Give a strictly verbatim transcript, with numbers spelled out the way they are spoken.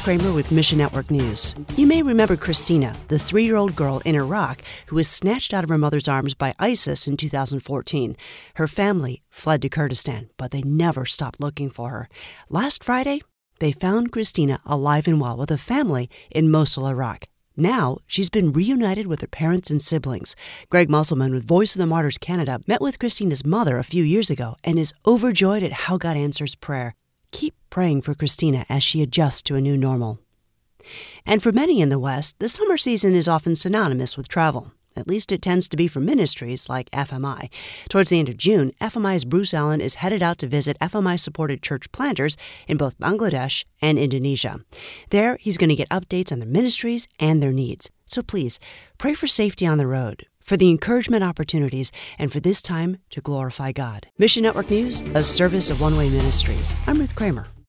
Kramer with Mission Network News. You may remember Christina, the three-year-old girl in Iraq who was snatched out of her mother's arms by ISIS in two thousand fourteen. Her family fled to Kurdistan, but they never stopped looking for her. Last Friday, they found Christina alive and well with a family in Mosul, Iraq. Now, she's been reunited with her parents and siblings. Greg Musselman with Voice of the Martyrs Canada met with Christina's mother a few years ago and is overjoyed at how God answers prayer. Keep praying for Christina as she adjusts to a new normal. And for many in the West, the summer season is often synonymous with travel. At least it tends to be for ministries like F M I. Towards the end of June, F M I's Bruce Allen is headed out to visit F M I-supported church planters in both Bangladesh and Indonesia. There, he's going to get updates on their ministries and their needs. So please, pray for safety on the road, for the encouragement opportunities, and for this time to glorify God. Mission Network News, a service of One Way Ministries. I'm Ruth Kramer.